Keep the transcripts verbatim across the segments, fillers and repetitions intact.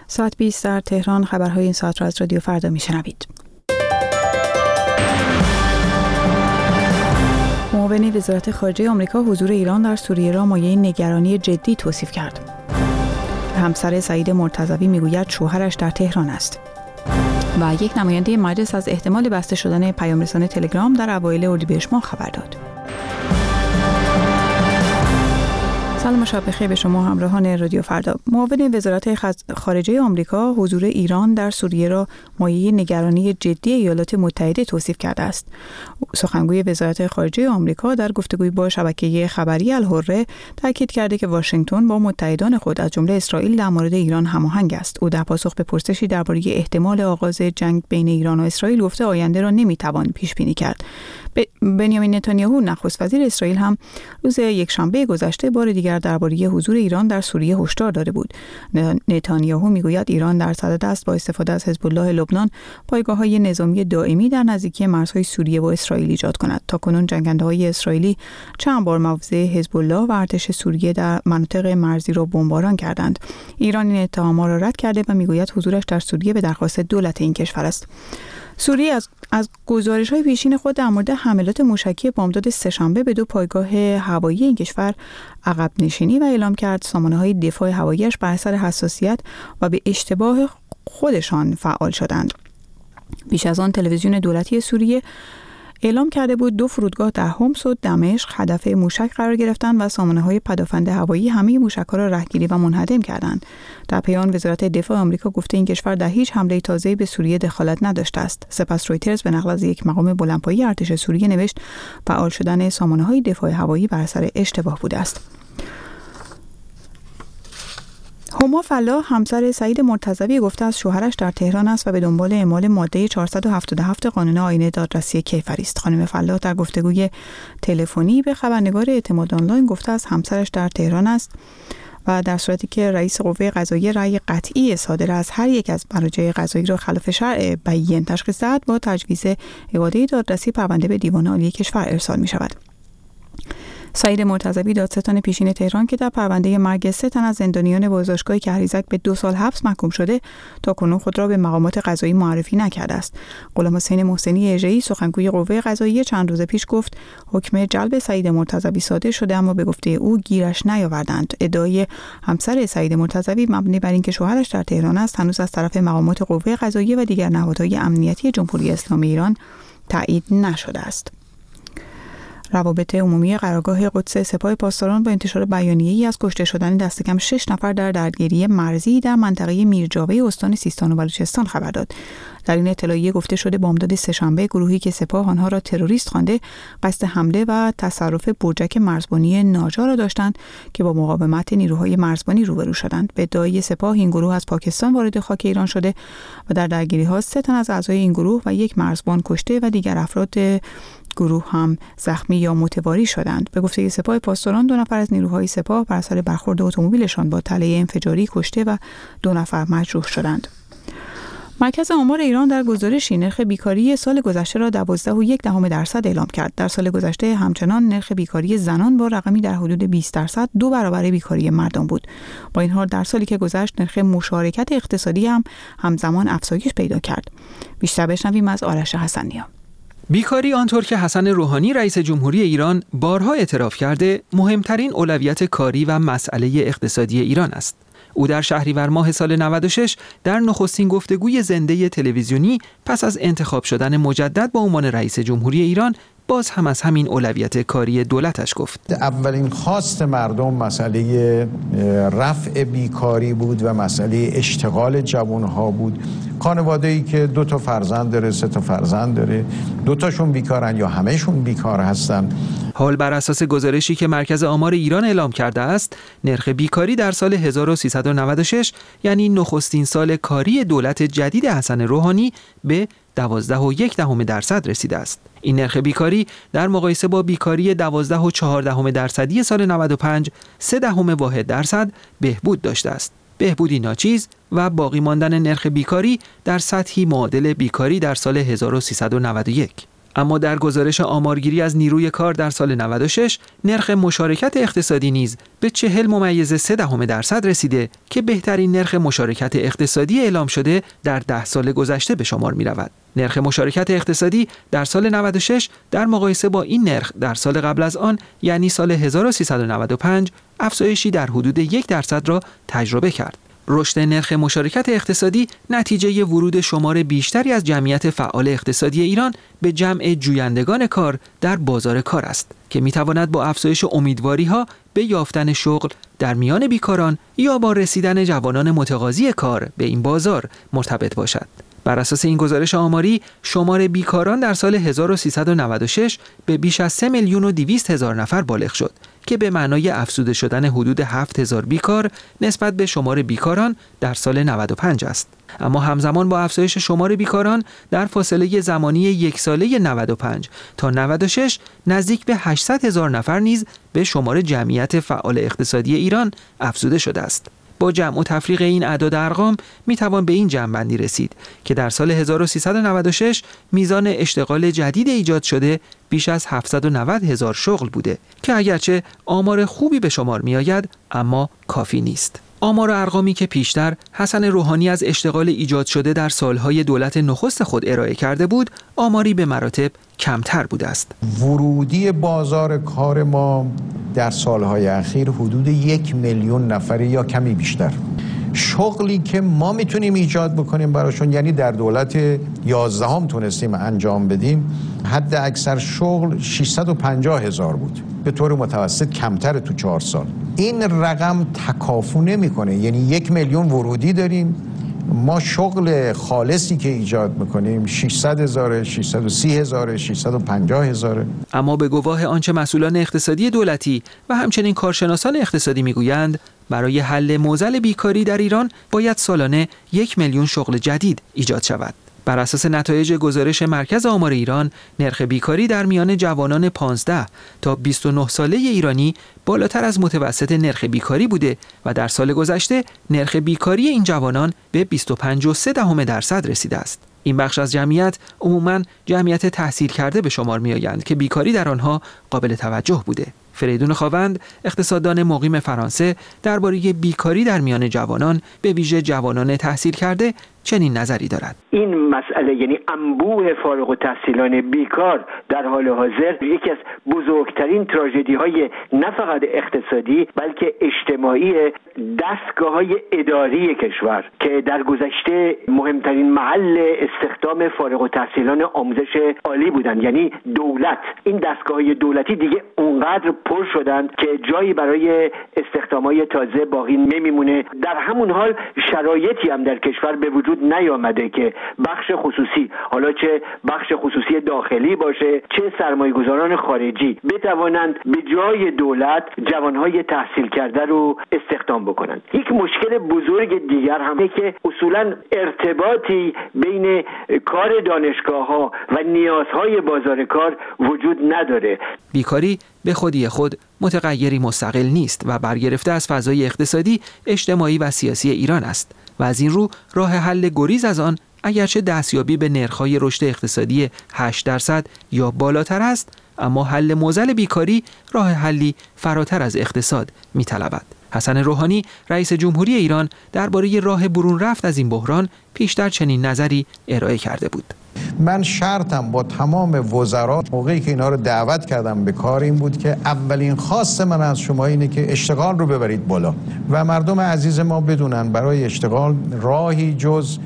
ساعت بیست در تهران. خبرهای این ساعت را از رادیو فردا میشنوید. معاون وزارت خارجه آمریکا حضور ایران در سوریه را مایه نگرانی جدی توصیف کرد. همسر سعید مرتضوی میگوید شوهرش در تهران است. و یک نماینده مجلس از احتمال بسته شدن پیام‌رسان تلگرام در اوایل اردیبهشت ماه خبر داد. سلام و شب بخیر به شما همراهان رادیو فردا. معاون وزارت خارجه آمریکا حضور ایران در سوریه را مایه نگرانی جدی ایالات متحده توصیف کرده است. سخنگوی وزارت خارجه آمریکا در گفتگوی با شبکه خبری الحره تاکید کرده که واشنگتن با متحدان خود از جمله اسرائیل در مورد ایران هماهنگ است. او در پاسخ به پرسشی درباره احتمال آغاز جنگ بین ایران و اسرائیل گفته آینده را نمیتوان پیش بینی کرد. بنیامین نتانیاهو نخست وزیر اسرائیل هم روز یکشنبه گذشته بار دیگر درباره حضور ایران در سوریه هشدار داده بود. نتانیاهو میگوید ایران در صدد است با استفاده از حزب الله لبنان پایگاه‌های نظامی دائمی در نزدیکی مرزهای سوریه و اسرائیل ایجاد کند. تاکنون جنگنده‌های اسرائیلی چند بار مواضع حزب الله و ارتش سوریه در مناطق مرزی را بمباران کردند. ایران این اتهامات را رد کرده و میگوید حضورش در سوریه به درخواست دولت این کشور است. سوریه از از گزارش‌های پیشین خود در مورد حملات موشکی بامداد سه‌شنبه به دو پایگاه هوایی این کشور عقب نشینی و اعلام کرد سامانه‌های دفاع هوایی‌اش بر اثر حساسیت و به اشتباه خودشان فعال شدند. بیش از آن تلویزیون دولتی سوریه اعلام کرده بود دو فرودگاه در حمص و دمشق هدف موشک قرار گرفتند و سامانه‌های پدافند هوایی همه موشک‌ها را رهگیری و منهدم کردند. در پیام وزارت دفاع آمریکا گفته این کشور در هیچ حمله تازه‌ای به سوریه دخالت نداشته است. سپس رویترز به نقل از یک مقام بلندپایه ارتش سوریه نوشت فعال شدن سامانه‌های دفاع هوایی بر اثر اشتباه بوده است. هما فلاح همسر سعید مرتضوی گفته است شوهرش در تهران است و به دنبال اعمال ماده چهارصد و هفتاد و هفت قانون آیین دادرسی کیفری است. خانم فلاح در گفتگوی تلفنی به خبرنگار اعتماد آنلاین گفته است همسرش در تهران است و در صورتی که رئیس قوه قضاییه رأی قطعی صادر از هر یک از مراجع قضایی را خلاف شرع بیان تشخیص دهد با تجویز اعاده دادرسی پرونده به دیوان عالی کشور ارسال می شود. سعید مرتضوی دادستان پیشین تهران که در پرونده مرگ سه تن از زندانیان بازداشتگاه کهریزک به دو سال حبس محکوم شده تاکنون خود را به مقامات قضایی معرفی نکرده است. غلام حسین محسنی اژه‌ای سخنگوی قوه قضاییه چند روز پیش گفت حکم جلب سعید مرتضوی صادر شده اما به گفته او گیرش نیاوردند. ادعای همسر سعید مرتضوی مبنی بر اینکه شوهرش در تهران است هنوز از طرف مقامات قوه قضاییه و دیگر نهادهای امنیتی جمهوری اسلامی ایران تایید نشده است. روابط عمومی قرارگاه قدس سپاه پاسداران با انتشار بیانیه‌ای از کشته شدن دست کم شش نفر در درگیری مرزی در منطقه میرجاوه استان سیستان و بلوچستان خبر داد. در این اطلاعیه گفته شده بامداد سه‌شنبه گروهی که سپاه آنها را تروریست خوانده قصد حمله و تصرف برجک مرزبانی ناجا را داشتند که با مقاومت نیروهای مرزبانی روبرو شدند. به ادعای سپاه این گروه از پاکستان وارد خاک ایران شده و در درگیری‌ها سه تن از اعضای این گروه و یک مرزبان کشته و دیگر افراد گروه هم زخمی یا متواری شدند. به گفته سپاه پاسداران دو نفر از نیروهای سپاه بر اثر برخورد اتومبیلشان با تله انفجاری کشته و دو نفر مجروح شدند. مرکز آمار ایران در گزارشی نرخ بیکاری سال گذشته را دوازده و یک دهم درصد اعلام کرد. در سال گذشته همچنان نرخ بیکاری زنان با رقمی در حدود بیست درصد دو برابر بیکاری مردان بود. با این حال در سالی که گذشت نرخ مشارکت اقتصادی هم همزمان افزایش پیدا کرد. بیشتر بشنویم از آرش حسنی‌ها. بیکاری آنطور که حسن روحانی رئیس جمهوری ایران بارها اعتراف کرده مهمترین اولویت کاری و مسئله اقتصادی ایران است. او در شهریور ماه سال نود و شش در نخستین گفتگوی زنده تلویزیونی پس از انتخاب شدن مجدد با عنوان رئیس جمهوری ایران باز هم از همین اولویت کاری دولتش گفت. اولین خواست مردم مسئله رفع بیکاری بود و مسئله اشتغال جوانها بود. خانواده‌ای که دو تا فرزند داره، سه تا فرزند داره، دو تاشون بیکارن یا همه‌شون بیکار هستن. حال بر اساس گزارشی که مرکز آمار ایران اعلام کرده است، نرخ بیکاری در سال هزار و سیصد و نود و شش یعنی نخستین سال کاری دولت جدید حسن روحانی به دوازده و یک دهم درصد رسیده است. این نرخ بیکاری در مقایسه با بیکاری دوازده و چهار دهم درصدی سال نود و پنج سه دهم واحد درصد بهبود داشته است. بهبودی ناچیز و باقی ماندن نرخ بیکاری در سطحی معادل بیکاری در سال هزار و سیصد و نود و یک. اما در گزارش آمارگیری از نیروی کار در سال نود و شش نرخ مشارکت اقتصادی نیز به چهل ممیز سه دهم درصد رسیده که بهترین نرخ مشارکت اقتصادی اعلام شده در ده سال گذشته به شمار می رود. نرخ مشارکت اقتصادی در سال نود و شش در مقایسه با این نرخ در سال قبل از آن یعنی سال هزار و سیصد و نود و پنج افزایشی در حدود یک درصد را تجربه کرد. رشد نرخ مشارکت اقتصادی نتیجه ورود شمار بیشتری از جمعیت فعال اقتصادی ایران به جمع جویندگان کار در بازار کار است که میتواند با افزایش امیدواری‌ها به یافتن شغل در میان بیکاران یا با رسیدن جوانان متقاضی کار به این بازار مرتبط باشد. بر اساس این گزارش آماری، شمار بیکاران در سال هزار و سیصد و نود و شش به بیش از سه میلیون و دویست هزار نفر بالغ شد که به معنای افزوده شدن حدود هفت هزار بیکار نسبت به شمار بیکاران در سال نود و پنج است. اما همزمان با افزایش شمار بیکاران در فاصله زمانی یک ساله نود و پنج تا نود و شش نزدیک به هشتصد هزار نفر نیز به شمار جمعیت فعال اقتصادی ایران افزوده شده است. با جمع و تفریق این اعداد ارقام می توان به این جمع‌بندی رسید که در سال هزار و سیصد و نود و شش میزان اشتغال جدید ایجاد شده بیش از هفتصد و نود هزار شغل بوده که اگرچه آمار خوبی به شمار می آید اما کافی نیست. آمار و ارقامی که پیشتر حسن روحانی از اشتغال ایجاد شده در سالهای دولت نخست خود ارائه کرده بود، آماری به مراتب کمتر بوده است. ورودی بازار کار ما در سالهای اخیر حدود یک میلیون نفر یا کمی بیشتر. شغلی که ما میتونیم ایجاد بکنیم براشون، یعنی در دولت یازدهم تونستیم انجام بدیم، حد اکثر شغل ششصد و پنجاه هزار بود، به طور متوسط کمتر تو چهار سال. این رقم تکافو نمیکنه، یعنی یک میلیون ورودی داریم، ما شغل خالصی که ایجاد میکنیم ششصد هزار، ششصد و سی هزار، ششصد و پنجاه هزار. اما به گواه آنچه مسئولان اقتصادی دولتی و همچنین کارشناسان اقتصادی میگویند، برای حل معضل بیکاری در ایران باید سالانه یک میلیون شغل جدید ایجاد شود. بر اساس نتایج گزارش مرکز آمار ایران، نرخ بیکاری در میان جوانان پانزده تا بیست و نه ساله ایرانی بالاتر از متوسط نرخ بیکاری بوده و در سال گذشته نرخ بیکاری این جوانان به بیست و پنج و سه دهم درصد رسیده است. این بخش از جمعیت عموماً جمعیت تحصیل کرده به شمار می‌آیند که بیکاری در آنها قابل توجه بوده. فریدون خاوند، اقتصاددان مقیم فرانسه، درباره بیکاری در میان جوانان، به ویژه جوانان تحصیل کرده، چنین نظری دارد. این مسئله، یعنی انبوه فارغ التحصیلان بیکار در حال حاضر، یکی از بزرگترین تراژدی‌های نه فقط اقتصادی بلکه اجتماعی دستگاه‌های اداری کشور که در گذشته مهمترین محل استخدام فارغ التحصیلان آموزش عالی بودند، یعنی دولت. این دستگاه‌های دولتی دیگه اونقدر پر شدند که جایی برای استخدام‌های تازه باقی نمیمونه. در همون حال شرایطی هم در کشور به وجود نیامده که بخش خصوصی، حالا چه بخش خصوصی داخلی باشه چه سرمایه‌گذاران خارجی، بتوانند به جای دولت جوانهای تحصیل کرده رو استخدام بکنند. یک مشکل بزرگ دیگر هم اینه که اصولاً ارتباطی بین کار دانشگاه‌ها و نیازهای بازار کار وجود نداره. بیکاری به خودی خود متغیری مستقل نیست و برگرفته از فضای اقتصادی، اجتماعی و سیاسی ایران است و از این رو راه حل گریز از آن اگرچه دستیابی به نرخ‌های رشد اقتصادی هشت درصد یا بالاتر است، اما حل معضل بیکاری راه حلی فراتر از اقتصاد می‌طلبد. حسن روحانی، رئیس جمهوری ایران، درباره راه برون رفت از این بحران پیشتر چنین نظری ارائه کرده بود. من شرطم با تمام وزرا موقعی که اینا رو دعوت کردم به کار این بود که اولین خواست من از شما اینه که اشتغال رو ببرید بالا و مردم عزیز ما بدونن برای اشتغال راهی جز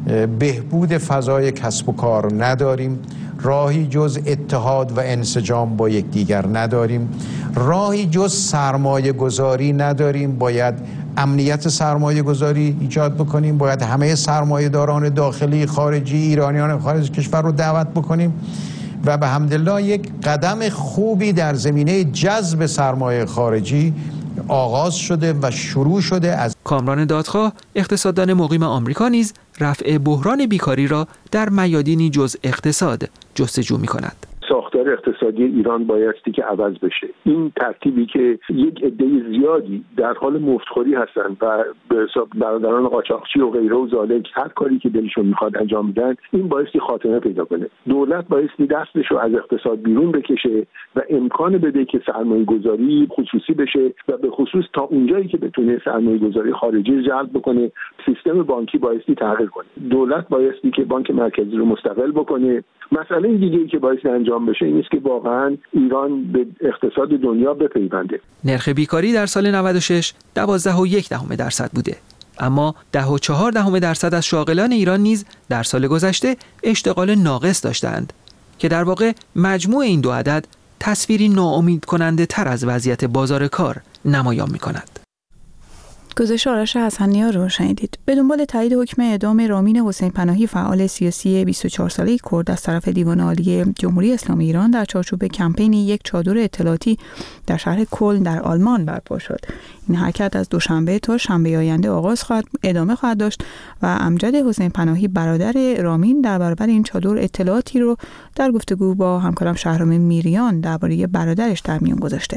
بهبود فضای کسب و کار نداریم، راهی جز اتحاد و انسجام با یکدیگر نداریم، راهی جز سرمایه گذاری نداریم. باید امنیت سرمایه گذاری ایجاد بکنیم، باید همه سرمایه داران داخلی، خارجی، ایرانیان خارج کشور رو دعوت بکنیم و به حمدالله یک قدم خوبی در زمینه جذب سرمایه خارجی آغاز شده و شروع شده. از کامران دادخواه، اقتصاددان مقیم آمریکا، نیز رفع بحران بیکاری را در میادینی جز اقتصاد جستجو می‌کند. ساختار اقتصادی ایران بایستی که عوض بشه. این ترتیبی که یک عده زیادی در حال مفتخوری هستن و به حساب برادران قاچاقچی و غیره و ذالک هر کاری که دلشون میخواد انجام میدن، این بایستی خاتمه پیدا کنه. دولت بایستی دستش رو از اقتصاد بیرون بکشه و امکان بده که سرمایه گذاری خصوصی بشه و به خصوص تا اونجایی که بتونه سرمایه گذاری خارجی جلب بکنه. سیستم بانکی بایستی تغییر کنه. دولت بایستی که بانک مرکزی رو مستقل بکنه. مسئله دیگه‌ای که بایستی انجام بشه این است که واقعا ایران به اقتصاد دنیا بپیونده. نرخ بیکاری در سال نود و شش دوازده و یک دهم درصد بوده، اما ده و چهار دهم درصد از شاغلان ایران نیز در سال گذشته اشتغال ناقص داشتند که در واقع مجموع این دو عدد تصویری ناامید کننده تر از وضعیت بازار کار نمایان می کند. گزارش آرش حسنی‌نیا رو شنیدید. به دنبال تایید حکم اعدام رامین حسین پناهی فعال سیاسی بیست و چهار ساله کرد از طرف دیوان عالی جمهوری اسلامی ایران در چارچوب کمپین یک چادر اطلاعاتی در شهر کلن در آلمان برپا شد. این حرکت از دوشنبه تا شنبه آینده آغاز خواهد ادامه خواهد داشت و امجد حسین پناهی برادر رامین در برابر این چادر اطلاعاتی رو در گفتگو با همکارم شهرام میریان درباره برادرش در میون گذاشته.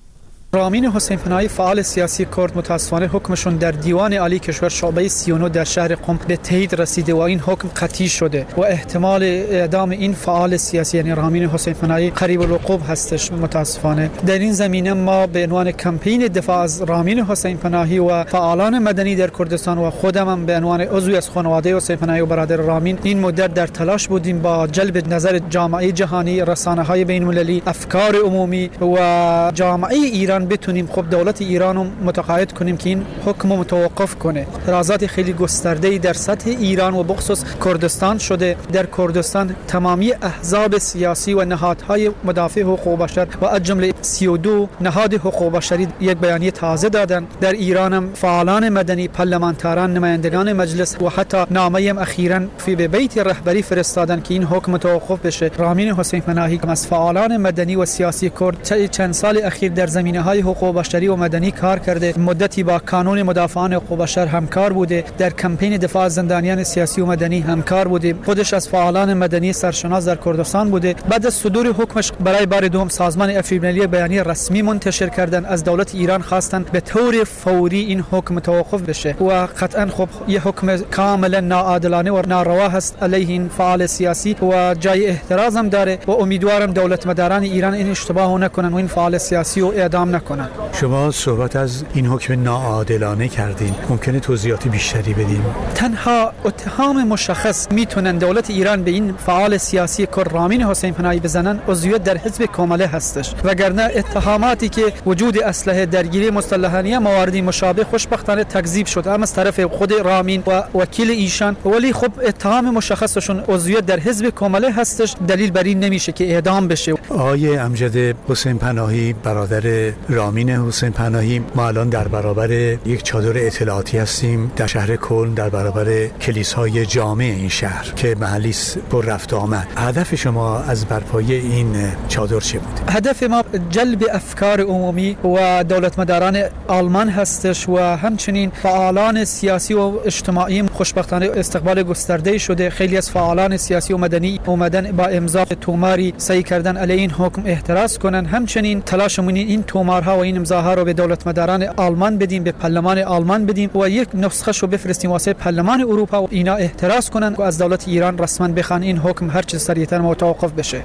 رامین حسین پناهی فعال سیاسی کرد متاسفانه حکمشون در دیوان عالی کشور شعبه سی و نه در شهر قم به تایید رسیده و این حکم قطعی شده و احتمال اعدام این فعال سیاسی یعنی رامین حسین پناهی قریب الوقوع هستش. متاسفانه در این زمینه ما به عنوان کمپین دفاع از رامین حسین پناهی و فعالان مدنی در کردستان و خودم هم به عنوان عضوی از خانواده حسین پناهی و برادر رامین این مدت در تلاش بودیم با جلب نظر جامعه جهانی، رسانه‌های بین‌المللی، افکار عمومی و جامعه ایران بتونیم خب دولت ایران رو متقاعد کنیم که این حکم رو متوقف کنه. اعتراضات خیلی گسترده‌ای در سطح ایران و بخصوص کردستان شده. در کردستان تمامی احزاب سیاسی و نهادهای مدافع حقوق بشر و از جمله سی و دو نهاد حقوق بشری یک بیانیه تازه دادن. در ایران هم فعالان مدنی، پارلمانتران، نمایندگان مجلس و حتی نامه هم اخیراً فی به بیت رهبری فرستادن که این حکم متوقف بشه. رامین حسین پناهی از فعالان مدنی و سیاسی کرد چند سال اخیر در زمینه‌های حقوق بشری و مدنی کار کرده. مدتی با کانون مدافعان حقوق بشر همکار بوده. در کمپین دفاع از زندانیان سیاسی و مدنی همکار بوده. خودش از فعالان مدنی سرشناس در کردستان بوده. بعد از صدور حکمش برای بار دوم سازمان عفو ملی بیانیه رسمی منتشر کردن، از دولت ایران خواستن به طور فوری این حکم متوقف بشه و قطعا خب یه حکم کاملا ناعادلانه و ناروا هست علیه این فعال سیاسی و جای احتراز هم داره و امیدوارم دولت مداران ایران این اشتباه نکنن و این فعال سیاسی رو اعدام نکنن. شما صحبت از این حکم ناعادلانه کردین، ممکنه توضیحات بیشتری بدین؟ تنها اتهام مشخص میتونن دولت ایران به این فعال سیاسی کرد رامین حسین پناهی بزنن عضویت در حزب کماله هستش، وگرنه اتهاماتی که وجود اسلحه درگیری مسلحانه مواردی مشابه خوشبختانه تکذیب شد هم از طرف خود رامین و وکیل ایشان، ولی خب اتهام مشخصشون عضویت در حزب کماله هستش دلیل بر این نمیشه که اعدام بشه. آقای امجد حسین پناهی برادر رامین حسین پناهی، ما الان در برابر یک چادر اطلاعاتی هستیم در شهر کلن در برابر کلیسای جامع این شهر که محلی است پر رفت آمد. هدف شما از برپایی این چادر چه بود؟ هدف ما جلب افکار عمومی و دولت مداران آلمان هستش و همچنین فعالان سیاسی و اجتماعی. خوشبختانه استقبال گسترده شده. خیلی از فعالان سیاسی و مدنی اومدن با امضا توماری سعی کردن علیه این حکم احتراز کنن. همچنین تلاشمون این تومارها و این امضاها رو به دولت مداران آلمان بدیم، به پارلمان آلمان بدیم و یک نسخه شو بفرستیم واسه پارلمان اروپا و اینا احتراز کنن و از دولت ایران رسما بخوان این حکم هر چه سریعتر متوقف بشه.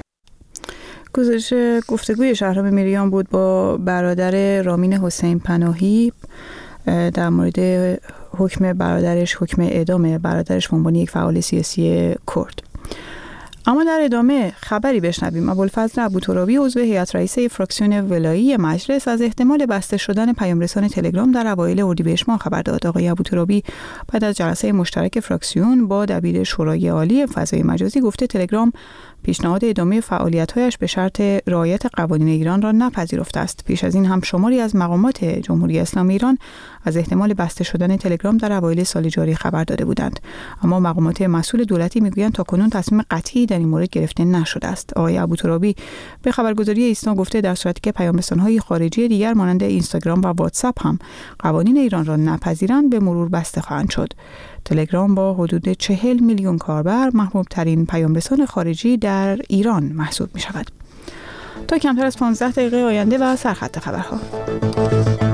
گزارش گفتگوی شهرام میریان بود با برادر رامین حسین پناهی در مورد حکم برادرش، حکم اعدام برادرش به عنوان یک فعال سیاسی کرد. اما در ادامه خبری بشنویم. ابوالفضل ابوترابی عضو هیئت رئیسه فراکسیون ولایی مجلس از احتمال بسته شدن پیامرسان تلگرام در اوایل اردیبهشت ماه خبر داد. آقای ابوترابی بعد از جلسه مشترک فراکسیون با دبیر شورای عالی فضای مجازی گفته تلگرام پیشنهاد ادامه فعالیت‌هایش به شرط رعایت قوانین ایران را نپذیرفته است. پیش از این هم شماری از مقامات جمهوری اسلامی ایران از احتمال بسته شدن تلگرام در اوایل سال جاری خبر داده بودند، اما مقامات مسئول دولتی میگویند تاکنون تصمیم قطعی در این مورد گرفته نشده است. آقای ابوترابی به خبرگزاری ایسنا گفته در صورتی که پیامرسان‌های خارجی دیگر مانند اینستاگرام و واتساپ هم قوانین ایران را نپذیرند به مرور بسته خواهند شد. تلگرام با حدود چهل میلیون کاربر محبوب ترین پیامرسان خارجی در ایران محسوب می شود. تا کمتر از پانزده دقیقه آینده و سرخط خبرها.